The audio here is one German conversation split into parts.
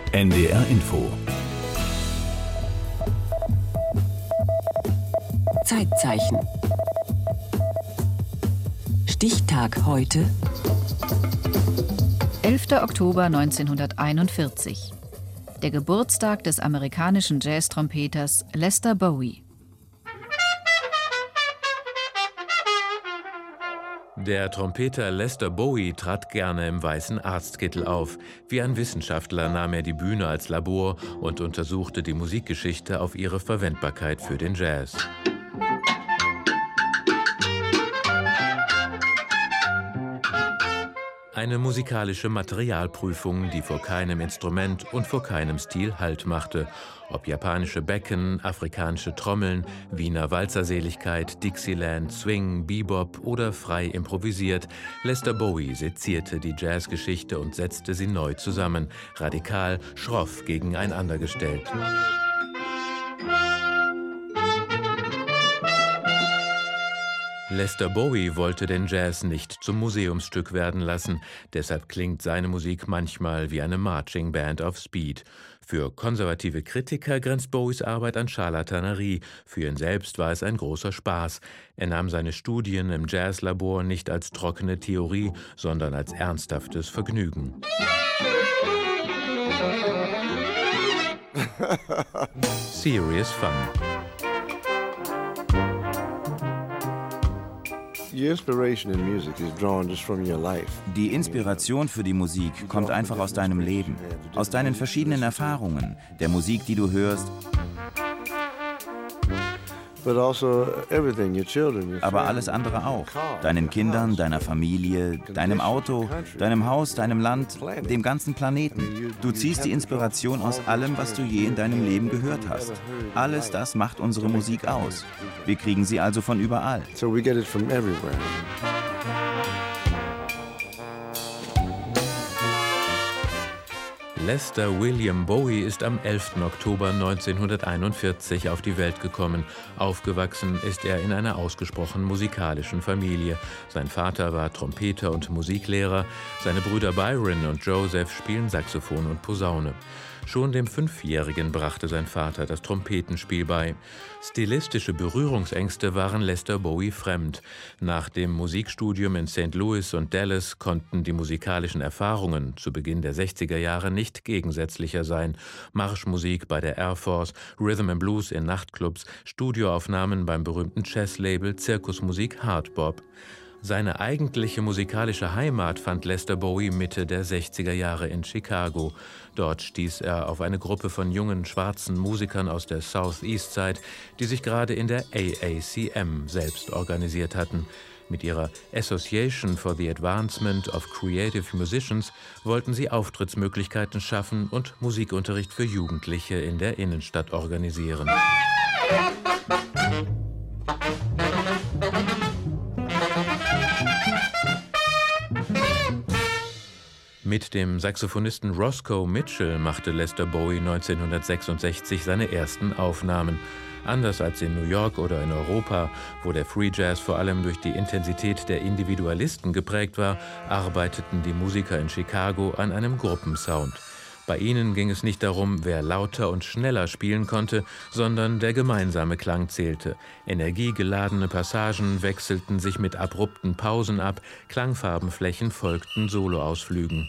NDR Info. Zeitzeichen. Stichtag heute. 11. Oktober 1941. Der Geburtstag des amerikanischen Jazz-Trompeters Lester Bowie. Der Trompeter Lester Bowie trat gerne im weißen Arztkittel auf. Wie ein Wissenschaftler nahm er die Bühne als Labor und untersuchte die Musikgeschichte auf ihre Verwendbarkeit für den Jazz. Eine musikalische Materialprüfung, die vor keinem Instrument und vor keinem Stil Halt machte. Ob japanische Becken, afrikanische Trommeln, Wiener Walzerseligkeit, Dixieland, Swing, Bebop oder frei improvisiert, Lester Bowie sezierte die Jazzgeschichte und setzte sie neu zusammen, radikal, schroff gegeneinander gestellt. Lester Bowie wollte den Jazz nicht zum Museumsstück werden lassen, deshalb klingt seine Musik manchmal wie eine Marching Band auf Speed. Für konservative Kritiker grenzt Bowies Arbeit an Scharlatanerie, für ihn selbst war es ein großer Spaß. Er nahm seine Studien im Jazzlabor nicht als trockene Theorie, sondern als ernsthaftes Vergnügen. Serious Fun. Die Inspiration für die Musik kommt einfach aus deinem Leben, aus deinen verschiedenen Erfahrungen, der Musik, die du hörst. Aber alles andere auch. Deinen Kindern, deiner Familie, deinem Auto, deinem Haus, deinem Land, dem ganzen Planeten. Du ziehst die Inspiration aus allem, was du je in deinem Leben gehört hast. Alles das macht unsere Musik aus. Wir kriegen sie also von überall. Lester William Bowie ist am 11. Oktober 1941 auf die Welt gekommen. Aufgewachsen ist er in einer ausgesprochen musikalischen Familie. Sein Vater war Trompeter und Musiklehrer. Seine Brüder Byron und Joseph spielen Saxophon und Posaune. Schon dem 5-Jährigen brachte sein Vater das Trompetenspiel bei. Stilistische Berührungsängste waren Lester Bowie fremd. Nach dem Musikstudium in St. Louis und Dallas konnten die musikalischen Erfahrungen zu Beginn der 60er Jahre nicht gegensätzlicher sein. Marschmusik bei der Air Force, Rhythm and Blues in Nachtclubs, Studioaufnahmen beim berühmten Jazzlabel, Zirkusmusik Hardbop. Seine eigentliche musikalische Heimat fand Lester Bowie Mitte der 60er Jahre in Chicago. Dort stieß er auf eine Gruppe von jungen schwarzen Musikern aus der Southeast Side, die sich gerade in der AACM selbst organisiert hatten. Mit ihrer Association for the Advancement of Creative Musicians wollten sie Auftrittsmöglichkeiten schaffen und Musikunterricht für Jugendliche in der Innenstadt organisieren. Mit dem Saxophonisten Roscoe Mitchell machte Lester Bowie 1966 seine ersten Aufnahmen. Anders als in New York oder in Europa, wo der Free Jazz vor allem durch die Intensität der Individualisten geprägt war, arbeiteten die Musiker in Chicago an einem Gruppensound. Bei ihnen ging es nicht darum, wer lauter und schneller spielen konnte, sondern der gemeinsame Klang zählte. Energiegeladene Passagen wechselten sich mit abrupten Pausen ab, Klangfarbenflächen folgten Soloausflügen.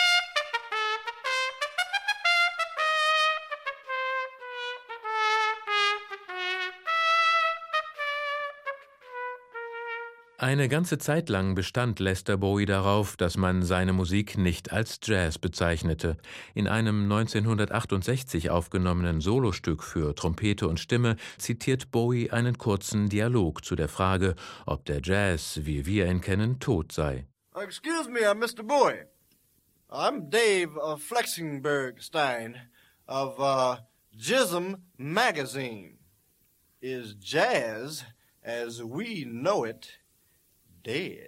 Eine ganze Zeit lang bestand Lester Bowie darauf, dass man seine Musik nicht als Jazz bezeichnete. In einem 1968 aufgenommenen Solostück für Trompete und Stimme zitiert Bowie einen kurzen Dialog zu der Frage, ob der Jazz, wie wir ihn kennen, tot sei. Excuse me, Mr. Bowie. I'm Dave Flexenberg-Stein of JISM Magazine. Is jazz, as we know it, dead?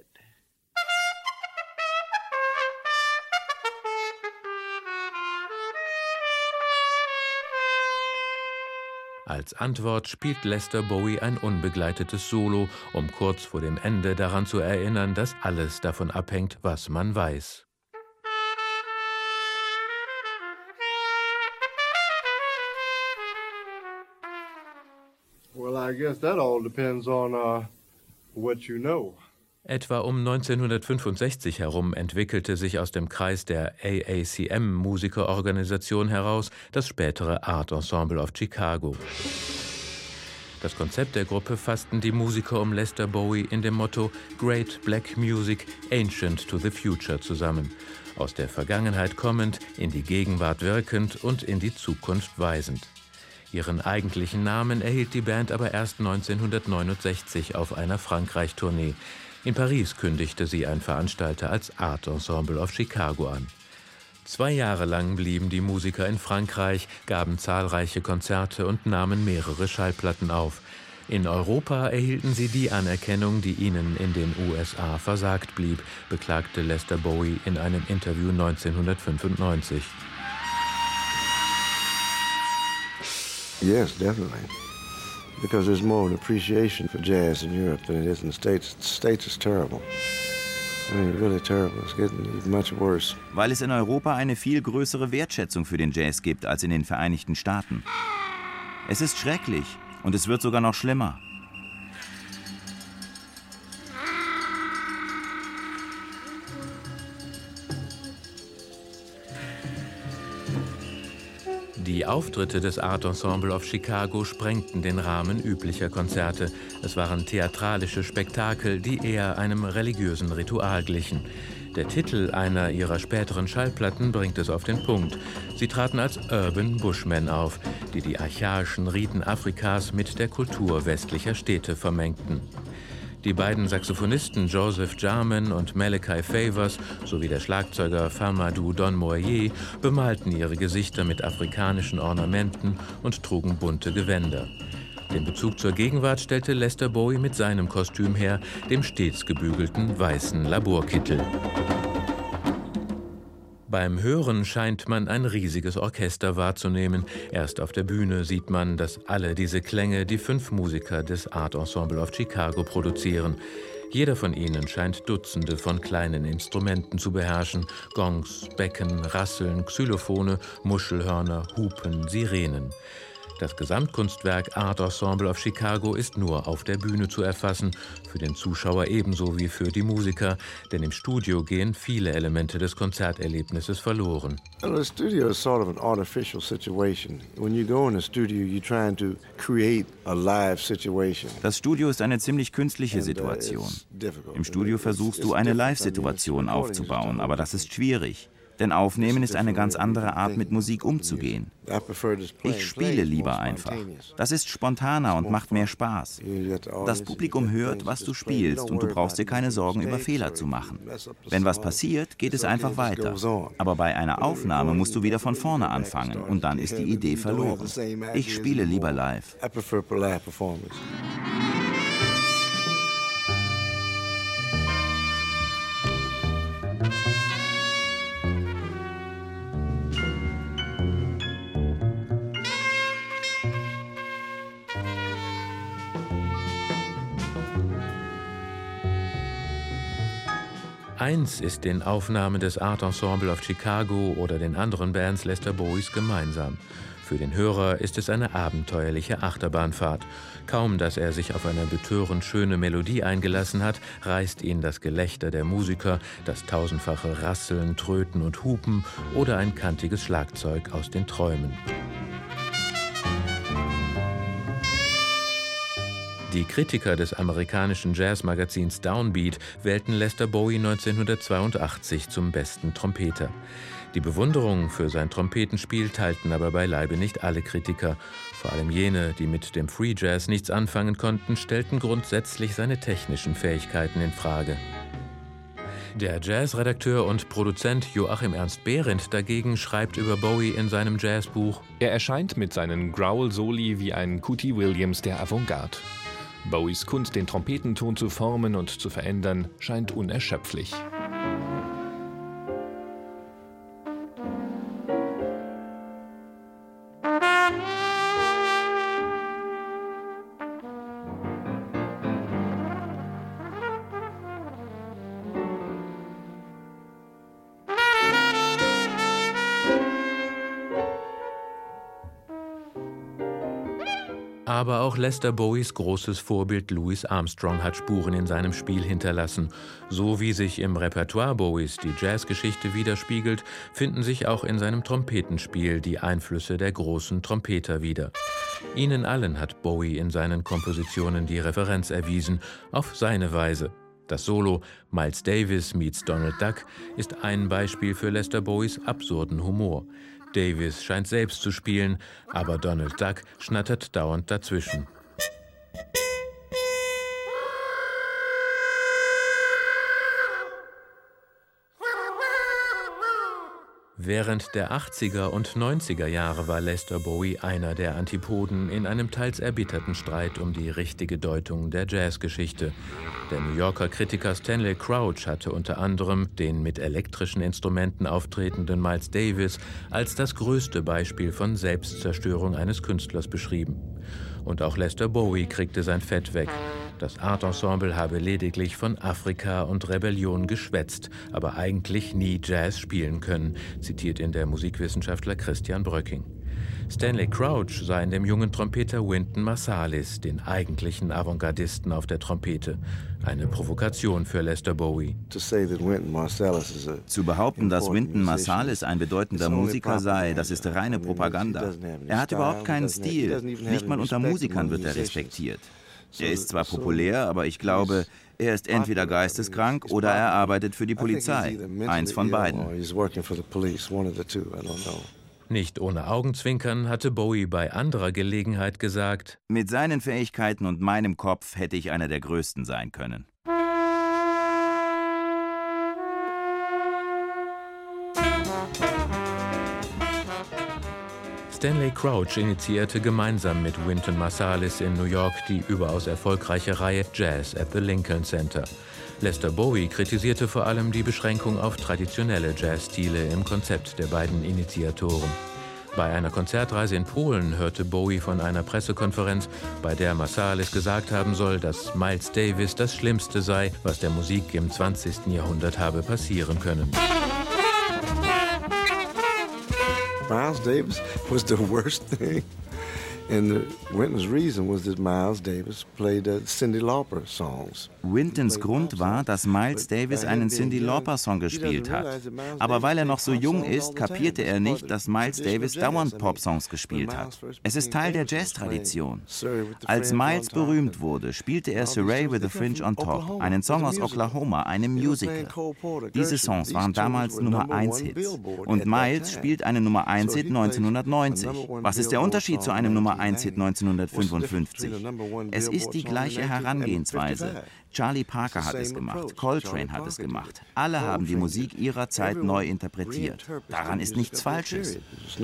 Als Antwort spielt Lester Bowie ein unbegleitetes Solo, um kurz vor dem Ende daran zu erinnern, dass alles davon abhängt, was man weiß. Well, I guess that all depends on what you know. Etwa um 1965 herum entwickelte sich aus dem Kreis der AACM-Musikerorganisation heraus das spätere Art Ensemble of Chicago. Das Konzept der Gruppe fassten die Musiker um Lester Bowie in dem Motto Great Black Music, Ancient to the Future zusammen. Aus der Vergangenheit kommend, in die Gegenwart wirkend und in die Zukunft weisend. Ihren eigentlichen Namen erhielt die Band aber erst 1969 auf einer Frankreich-Tournee. In Paris kündigte sie ein Veranstalter als Art Ensemble of Chicago an. 2 Jahre lang blieben die Musiker in Frankreich, gaben zahlreiche Konzerte und nahmen mehrere Schallplatten auf. In Europa erhielten sie die Anerkennung, die ihnen in den USA versagt blieb, beklagte Lester Bowie in einem Interview 1995. Yes, definitely. Because there's more of an appreciation for jazz in Europe than it is in the States. The States is terrible. I mean, really terrible. It's getting much worse. Weil es in Europa eine viel größere Wertschätzung für den Jazz gibt als in den Vereinigten Staaten. Es ist schrecklich und es wird sogar noch schlimmer. Die Auftritte des Art Ensemble of Chicago sprengten den Rahmen üblicher Konzerte. Es waren theatralische Spektakel, die eher einem religiösen Ritual glichen. Der Titel einer ihrer späteren Schallplatten bringt es auf den Punkt. Sie traten als Urban Bushmen auf, die die archaischen Riten Afrikas mit der Kultur westlicher Städte vermengten. Die beiden Saxophonisten Joseph Jarman und Malachi Favors sowie der Schlagzeuger Famadou Don Moyer bemalten ihre Gesichter mit afrikanischen Ornamenten und trugen bunte Gewänder. Den Bezug zur Gegenwart stellte Lester Bowie mit seinem Kostüm her, dem stets gebügelten weißen Laborkittel. Beim Hören scheint man ein riesiges Orchester wahrzunehmen. Erst auf der Bühne sieht man, dass alle diese Klänge die 5 Musiker des Art Ensemble of Chicago produzieren. Jeder von ihnen scheint Dutzende von kleinen Instrumenten zu beherrschen. Gongs, Becken, Rasseln, Xylophone, Muschelhörner, Hupen, Sirenen. Das Gesamtkunstwerk Art Ensemble of Chicago ist nur auf der Bühne zu erfassen, für den Zuschauer ebenso wie für die Musiker, denn im Studio gehen viele Elemente des Konzerterlebnisses verloren. The studio is sort of an artificial situation. When you go in a studio, you're trying to create a live situation. Das Studio ist eine ziemlich künstliche Situation. Im Studio versuchst du, eine Live-Situation aufzubauen, aber das ist schwierig. Denn Aufnehmen ist eine ganz andere Art, mit Musik umzugehen. Ich spiele lieber einfach. Das ist spontaner und macht mehr Spaß. Das Publikum hört, was du spielst, und du brauchst dir keine Sorgen, über Fehler zu machen. Wenn was passiert, geht es einfach weiter. Aber bei einer Aufnahme musst du wieder von vorne anfangen, und dann ist die Idee verloren. Ich spiele lieber live. Eins ist den Aufnahmen des Art Ensemble of Chicago oder den anderen Bands Lester Bowies gemeinsam. Für den Hörer ist es eine abenteuerliche Achterbahnfahrt. Kaum, dass er sich auf eine betörend schöne Melodie eingelassen hat, reißt ihn das Gelächter der Musiker, das tausendfache Rasseln, Tröten und Hupen oder ein kantiges Schlagzeug aus den Träumen. Die Kritiker des amerikanischen Jazzmagazins Downbeat wählten Lester Bowie 1982 zum besten Trompeter. Die Bewunderung für sein Trompetenspiel teilten aber beileibe nicht alle Kritiker. Vor allem jene, die mit dem Free Jazz nichts anfangen konnten, stellten grundsätzlich seine technischen Fähigkeiten in Frage. Der Jazzredakteur und Produzent Joachim Ernst Behrendt dagegen schreibt über Bowie in seinem Jazzbuch: Er erscheint mit seinen Growl-Soli wie ein Cootie Williams der Avantgarde. Bowies Kunst, den Trompetenton zu formen und zu verändern, scheint unerschöpflich. Aber auch Lester Bowies großes Vorbild Louis Armstrong hat Spuren in seinem Spiel hinterlassen. So wie sich im Repertoire Bowies die Jazzgeschichte widerspiegelt, finden sich auch in seinem Trompetenspiel die Einflüsse der großen Trompeter wieder. Ihnen allen hat Bowie in seinen Kompositionen die Referenz erwiesen, auf seine Weise. Das Solo Miles Davis meets Donald Duck ist ein Beispiel für Lester Bowies absurden Humor. Davis scheint selbst zu spielen, aber Donald Duck schnattert dauernd dazwischen. Während der 80er und 90er Jahre war Lester Bowie einer der Antipoden in einem teils erbitterten Streit um die richtige Deutung der Jazzgeschichte. Der New Yorker Kritiker Stanley Crouch hatte unter anderem den mit elektrischen Instrumenten auftretenden Miles Davis als das größte Beispiel von Selbstzerstörung eines Künstlers beschrieben. Und auch Lester Bowie kriegte sein Fett weg. Das Art Ensemble habe lediglich von Afrika und Rebellion geschwätzt, aber eigentlich nie Jazz spielen können, zitiert ihn der Musikwissenschaftler Christian Bröcking. Stanley Crouch sah in dem jungen Trompeter Wynton Marsalis den eigentlichen Avantgardisten auf der Trompete. Eine Provokation für Lester Bowie. Zu behaupten, dass Wynton Marsalis ein bedeutender Musiker sei, das ist reine Propaganda. Er hat überhaupt keinen Stil. Nicht mal unter Musikern wird er respektiert. Er ist zwar populär, aber ich glaube, er ist entweder geisteskrank oder er arbeitet für die Polizei. Eins von beiden. Nicht ohne Augenzwinkern hatte Bowie bei anderer Gelegenheit gesagt: Mit seinen Fähigkeiten und meinem Kopf hätte ich einer der Größten sein können. Stanley Crouch initiierte gemeinsam mit Wynton Marsalis in New York die überaus erfolgreiche Reihe Jazz at the Lincoln Center. Lester Bowie kritisierte vor allem die Beschränkung auf traditionelle Jazzstile im Konzept der beiden Initiatoren. Bei einer Konzertreise in Polen hörte Bowie von einer Pressekonferenz, bei der Marsalis gesagt haben soll, dass Miles Davis das Schlimmste sei, was der Musik im 20. Jahrhundert habe passieren können. Miles Davis was the worst thing. And Wynton's reason was that Miles Davis played Cyndi Lauper songs. Wyntons Grund war, dass Miles Davis einen Cyndi Lauper-Song gespielt hat. Aber weil er noch so jung ist, kapierte er nicht, dass Miles Davis dauernd Pop-Songs gespielt hat. Es ist Teil der Jazz-Tradition. Als Miles berühmt wurde, spielte er Surrey with the Fringe on Top, einen Song aus Oklahoma, einem Musical. Diese Songs waren damals Nummer-1-Hits. Und Miles spielt einen Nummer-1-Hit 1990. Was ist der Unterschied zu einem Nummer-1-Hit 1955? Es ist die gleiche Herangehensweise. Charlie Parker hat es gemacht, Coltrane hat es gemacht. Alle haben die Musik ihrer Zeit neu interpretiert. Daran ist nichts Falsches.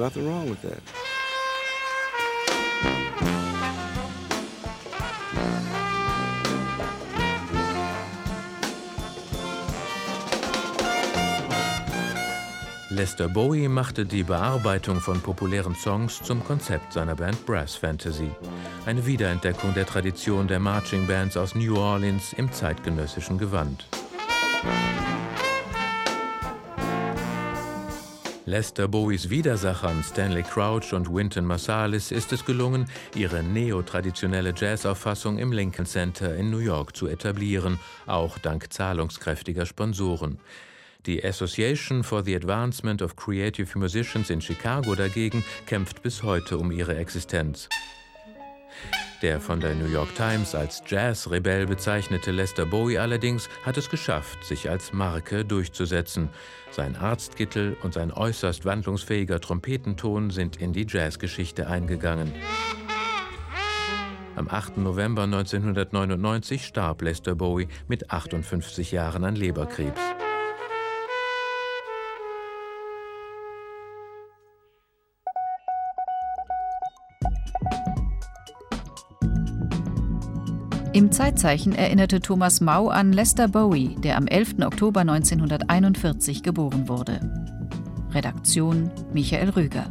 Lester Bowie machte die Bearbeitung von populären Songs zum Konzept seiner Band Brass Fantasy. Eine Wiederentdeckung der Tradition der Marching Bands aus New Orleans im zeitgenössischen Gewand. Lester Bowies Widersachern Stanley Crouch und Wynton Marsalis ist es gelungen, ihre neotraditionelle Jazzauffassung im Lincoln Center in New York zu etablieren, auch dank zahlungskräftiger Sponsoren. Die Association for the Advancement of Creative Musicians in Chicago dagegen kämpft bis heute um ihre Existenz. Der von der New York Times als Jazz-Rebell bezeichnete Lester Bowie allerdings hat es geschafft, sich als Marke durchzusetzen. Sein Arztkittel und sein äußerst wandlungsfähiger Trompetenton sind in die Jazzgeschichte eingegangen. Am 8. November 1999 starb Lester Bowie mit 58 Jahren an Leberkrebs. Im Zeitzeichen erinnerte Thomas Mau an Lester Bowie, der am 11. Oktober 1941 geboren wurde. Redaktion Michael Rüger.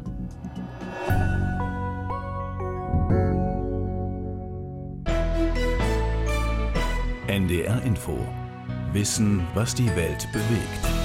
NDR Info. Wissen, was die Welt bewegt.